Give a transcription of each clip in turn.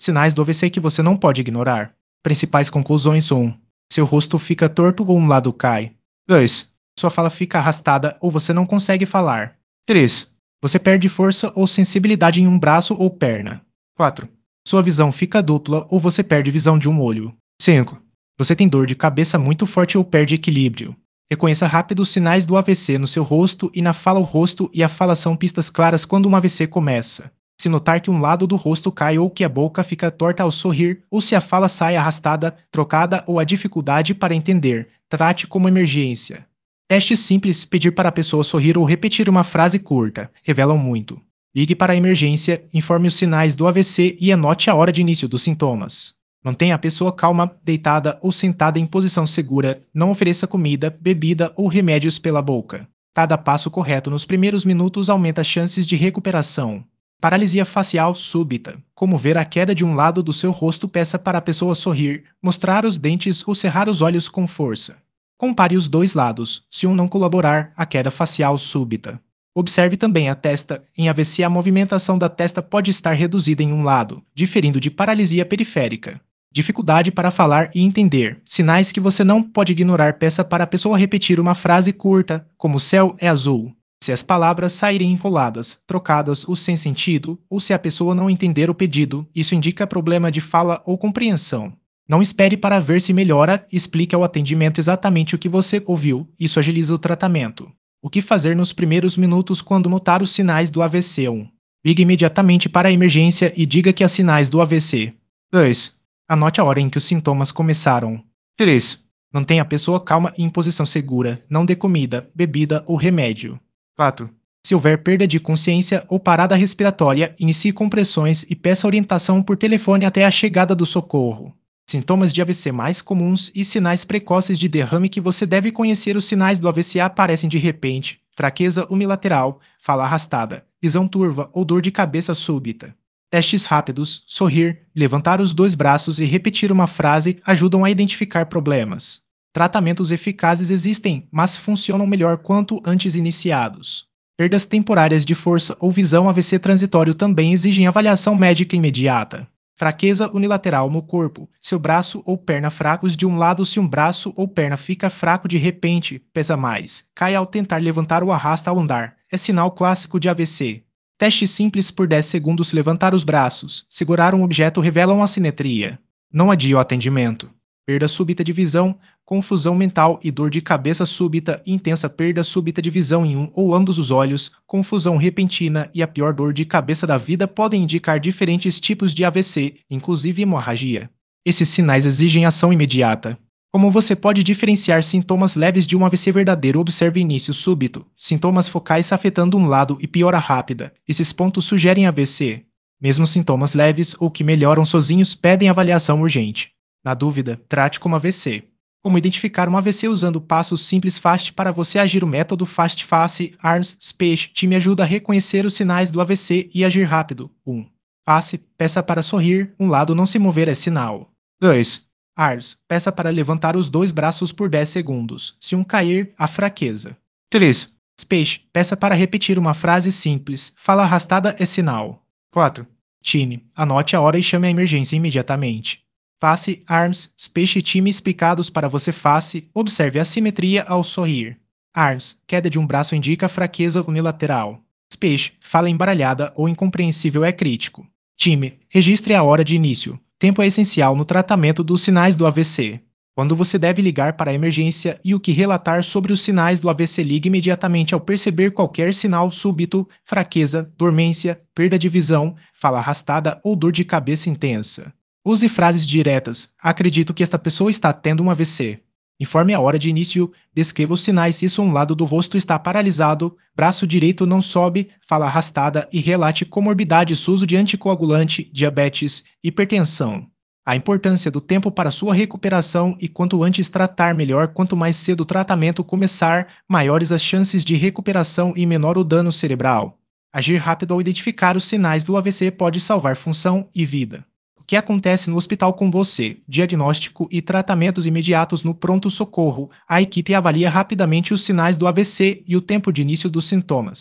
Sinais do AVC que você não pode ignorar. Principais conclusões: 1. Seu rosto fica torto ou um lado cai. 2. Sua fala fica arrastada ou você não consegue falar. 3. Você perde força ou sensibilidade em um braço ou perna. 4. Sua visão fica dupla ou você perde visão de um olho. 5. Você tem dor de cabeça muito forte ou perde equilíbrio. Reconheça rápido os sinais do AVC no seu rosto e na fala. O rosto e a fala são pistas claras quando um AVC começa. Se notar que um lado do rosto cai ou que a boca fica torta ao sorrir, ou se a fala sai arrastada, trocada ou há dificuldade para entender, trate como emergência. Testes simples: pedir para a pessoa sorrir ou repetir uma frase curta, revelam muito. Ligue para a emergência, informe os sinais do AVC e anote a hora de início dos sintomas. Mantenha a pessoa calma, deitada ou sentada em posição segura. Não ofereça comida, bebida ou remédios pela boca. Cada passo correto nos primeiros minutos aumenta as chances de recuperação. Paralisia facial súbita. Como ver a queda de um lado do seu rosto? Peça para a pessoa sorrir, mostrar os dentes ou cerrar os olhos com força. Compare os dois lados. Se um não colaborar, a queda facial súbita. Observe também a testa. Em AVC, a movimentação da testa pode estar reduzida em um lado, diferindo de paralisia periférica. Dificuldade para falar e entender. Sinais que você não pode ignorar. Peça para a pessoa repetir uma frase curta, como "o céu é azul". Se as palavras saírem enroladas, trocadas ou sem sentido, ou se a pessoa não entender o pedido, isso indica problema de fala ou compreensão. Não espere para ver se melhora, explique ao atendimento exatamente o que você ouviu, isso agiliza o tratamento. O que fazer nos primeiros minutos quando notar os sinais do AVC? 1. Ligue imediatamente para a emergência e diga que há sinais do AVC. 2. Anote a hora em que os sintomas começaram. 3. Mantenha a pessoa calma e em posição segura, não dê comida, bebida ou remédio. 4. Se houver perda de consciência ou parada respiratória, inicie compressões e peça orientação por telefone até a chegada do socorro. Sintomas de AVC mais comuns e sinais precoces de derrame que você deve conhecer. Os sinais do AVC aparecem de repente: fraqueza unilateral, fala arrastada, visão turva ou dor de cabeça súbita. Testes rápidos, sorrir, levantar os dois braços e repetir uma frase ajudam a identificar problemas. Tratamentos eficazes existem, mas funcionam melhor quanto antes iniciados. Perdas temporárias de força ou visão. AVC transitório também exigem avaliação médica imediata. Fraqueza unilateral no corpo. Seu braço ou perna fracos de um lado. Se um braço ou perna fica fraco de repente, pesa mais, cai ao tentar levantar ou arrasta ao andar. É sinal clássico de AVC. Teste simples por 10 segundos. Levantar os braços, segurar um objeto revelam assimetria. Não adie o atendimento. Perda súbita de visão, confusão mental e dor de cabeça súbita. Intensa perda súbita de visão em um ou ambos os olhos, confusão repentina e a pior dor de cabeça da vida podem indicar diferentes tipos de AVC, inclusive hemorragia. Esses sinais exigem ação imediata. Como você pode diferenciar sintomas leves de um AVC verdadeiro? Observe início súbito, sintomas focais afetando um lado e piora rápida. Esses pontos sugerem AVC. Mesmo sintomas leves ou que melhoram sozinhos pedem avaliação urgente. Na dúvida, trate como AVC. Como identificar um AVC usando passos simples FAST para você agir? O método FAST Face, Arms, Space te ajuda a reconhecer os sinais do AVC e agir rápido. 1. Face, peça para sorrir, um lado não se mover é sinal. 2. Arms, peça para levantar os dois braços por 10 segundos. Se um cair, há fraqueza. 3. Space, peça para repetir uma frase simples. Fala arrastada é sinal. 4. Time, anote a hora e chame a emergência imediatamente. Face, Arms, Space e time explicados para você. Face, observe a simetria ao sorrir. Arms, queda de um braço indica fraqueza unilateral. Space, fala embaralhada ou incompreensível é crítico. Time, registre a hora de início. Tempo é essencial no tratamento dos sinais do AVC. Quando você deve ligar para a emergência e o que relatar sobre os sinais do AVC? Ligue imediatamente ao perceber qualquer sinal súbito, fraqueza, dormência, perda de visão, fala arrastada ou dor de cabeça intensa. Use frases diretas. Acredito que esta pessoa está tendo um AVC. Informe a hora de início, descreva os sinais. Se um lado do rosto está paralisado, braço direito não sobe, fala arrastada e relate comorbidades, uso de anticoagulante, diabetes, hipertensão. A importância do tempo para sua recuperação e quanto antes tratar melhor. Quanto mais cedo o tratamento começar, maiores as chances de recuperação e menor o dano cerebral. Agir rápido ao identificar os sinais do AVC pode salvar função e vida. O que acontece no hospital com você? Diagnóstico e tratamentos imediatos no pronto-socorro. A equipe avalia rapidamente os sinais do AVC e o tempo de início dos sintomas.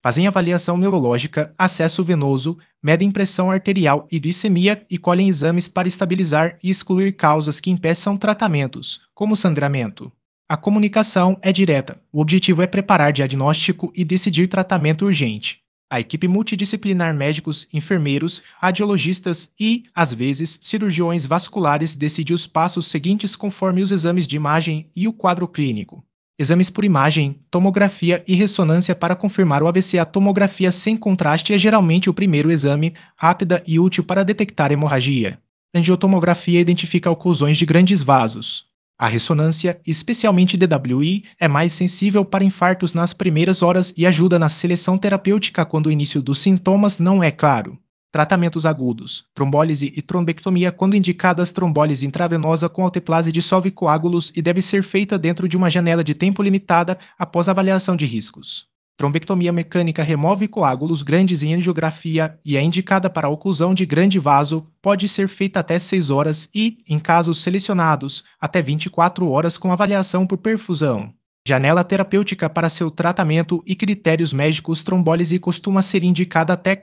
Fazem avaliação neurológica, acesso venoso, medem pressão arterial e glicemia e colhem exames para estabilizar e excluir causas que impeçam tratamentos, como sangramento. A comunicação é direta. O objetivo é preparar diagnóstico e decidir tratamento urgente. A equipe multidisciplinar médicos, enfermeiros, radiologistas e, às vezes, cirurgiões vasculares decide os passos seguintes conforme os exames de imagem e o quadro clínico. Exames por imagem, tomografia e ressonância para confirmar o AVC. A tomografia sem contraste é geralmente o primeiro exame, rápida e útil para detectar hemorragia. Angiotomografia identifica oclusões de grandes vasos. A ressonância, especialmente DWI, é mais sensível para infartos nas primeiras horas e ajuda na seleção terapêutica quando o início dos sintomas não é claro. Tratamentos agudos, trombólise e trombectomia. Quando indicadas, trombólise intravenosa com alteplase dissolve coágulos e deve ser feita dentro de uma janela de tempo limitada após avaliação de riscos. Trombectomia mecânica remove coágulos grandes em angiografia e é indicada para a oclusão de grande vaso, pode ser feita até 6 horas e, em casos selecionados, até 24 horas com avaliação por perfusão. Janela terapêutica para seu tratamento e critérios médicos. Trombólise costuma ser indicada até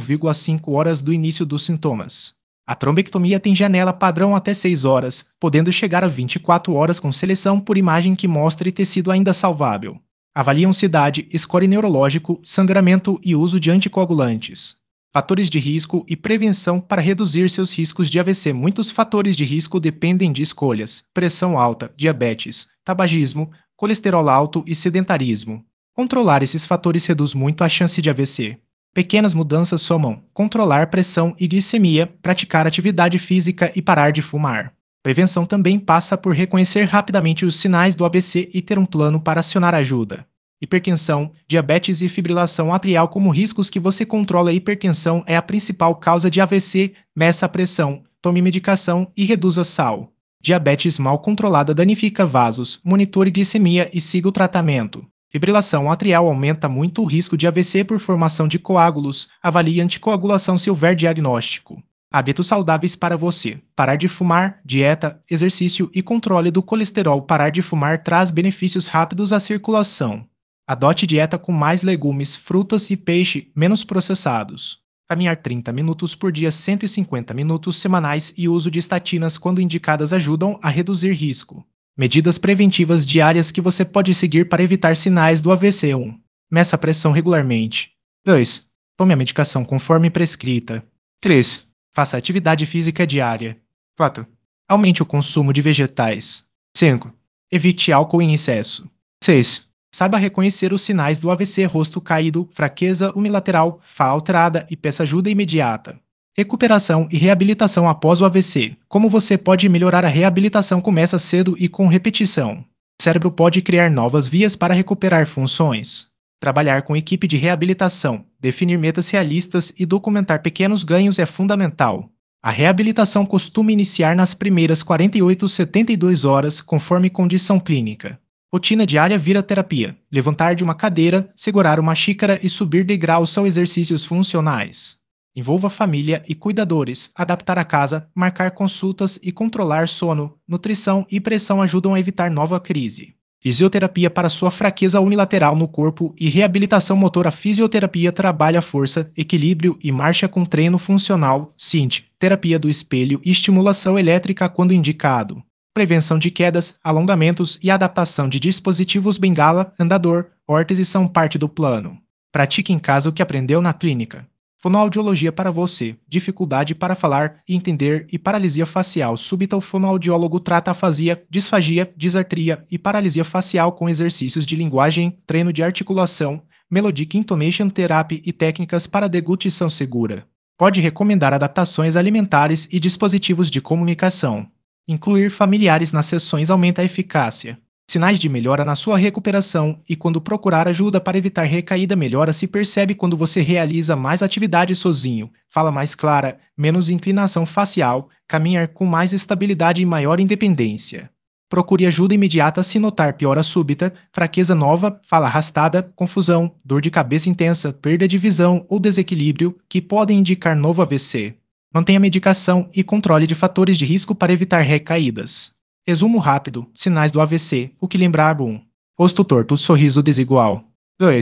4,5 horas do início dos sintomas. A trombectomia tem janela padrão até 6 horas, podendo chegar a 24 horas com seleção por imagem que mostre tecido ainda salvável. Avaliam-se idade, score neurológico, sangramento e uso de anticoagulantes. Fatores de risco e prevenção para reduzir seus riscos de AVC. Muitos fatores de risco dependem de escolhas: pressão alta, diabetes, tabagismo, colesterol alto e sedentarismo. Controlar esses fatores reduz muito a chance de AVC. Pequenas mudanças somam: controlar pressão e glicemia, praticar atividade física e parar de fumar. Prevenção também passa por reconhecer rapidamente os sinais do AVC e ter um plano para acionar ajuda. Hipertensão, diabetes e fibrilação atrial como riscos que você controla. A hipertensão é a principal causa de AVC, meça a pressão, tome medicação e reduza sal. Diabetes mal controlada danifica vasos, monitore glicemia e siga o tratamento. Fibrilação atrial aumenta muito o risco de AVC por formação de coágulos. Avalie anticoagulação se houver diagnóstico. Hábitos saudáveis para você. Parar de fumar, dieta, exercício e controle do colesterol. Parar de fumar traz benefícios rápidos à circulação. Adote dieta com mais legumes, frutas e peixe, menos processados. Caminhar 30 minutos por dia, 150 minutos semanais e uso de estatinas quando indicadas ajudam a reduzir risco. Medidas preventivas diárias que você pode seguir para evitar sinais do AVC. 1. Meça a pressão regularmente. 2. Tome a medicação conforme prescrita. 3. Faça atividade física diária. 4. Aumente o consumo de vegetais. 5. Evite álcool em excesso. 6. Saiba reconhecer os sinais do AVC: rosto caído, fraqueza unilateral, fala alterada e peça ajuda imediata. Recuperação e reabilitação após o AVC. Como você pode melhorar a reabilitação? Começa cedo e com repetição. O cérebro pode criar novas vias para recuperar funções. Trabalhar com equipe de reabilitação, definir metas realistas e documentar pequenos ganhos é fundamental. A reabilitação costuma iniciar nas primeiras 48 a 72 horas, conforme condição clínica. Rotina diária vira terapia. Levantar de uma cadeira, segurar uma xícara e subir degraus são exercícios funcionais. Envolva família e cuidadores, adaptar a casa, marcar consultas e controlar sono, nutrição e pressão ajudam a evitar nova crise. Fisioterapia para sua fraqueza unilateral no corpo e reabilitação motora. A fisioterapia trabalha força, equilíbrio e marcha com treino funcional, CINT, terapia do espelho e estimulação elétrica quando indicado. Prevenção de quedas, alongamentos e adaptação de dispositivos bengala, andador, órtese são parte do plano. Pratique em casa o que aprendeu na clínica. Fonoaudiologia para você, dificuldade para falar, entender e paralisia facial súbita. O fonoaudiólogo trata afasia, disfagia, disartria e paralisia facial com exercícios de linguagem, treino de articulação, Melodic Intonation Therapy e técnicas para deglutição segura. Pode recomendar adaptações alimentares e dispositivos de comunicação. Incluir familiares nas sessões aumenta a eficácia. Sinais de melhora na sua recuperação e quando procurar ajuda para evitar recaída. Melhora se percebe quando você realiza mais atividades sozinho, fala mais clara, menos inclinação facial, caminhar com mais estabilidade e maior independência. Procure ajuda imediata se notar piora súbita, fraqueza nova, fala arrastada, confusão, dor de cabeça intensa, perda de visão ou desequilíbrio, que podem indicar novo AVC. Mantenha medicação e controle de fatores de risco para evitar recaídas. Resumo rápido: sinais do AVC, o que lembrar. 1. Rosto torto, sorriso desigual. 2.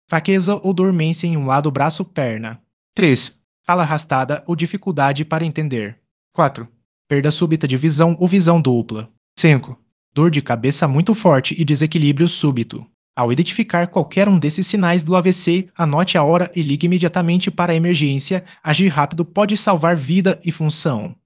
Fraqueza ou dormência em um lado braço-perna. 3. Fala arrastada ou dificuldade para entender. 4. Perda súbita de visão ou visão dupla. 5. Dor de cabeça muito forte e desequilíbrio súbito. Ao identificar qualquer um desses sinais do AVC, anote a hora e ligue imediatamente para a emergência. Agir rápido pode salvar vida e função.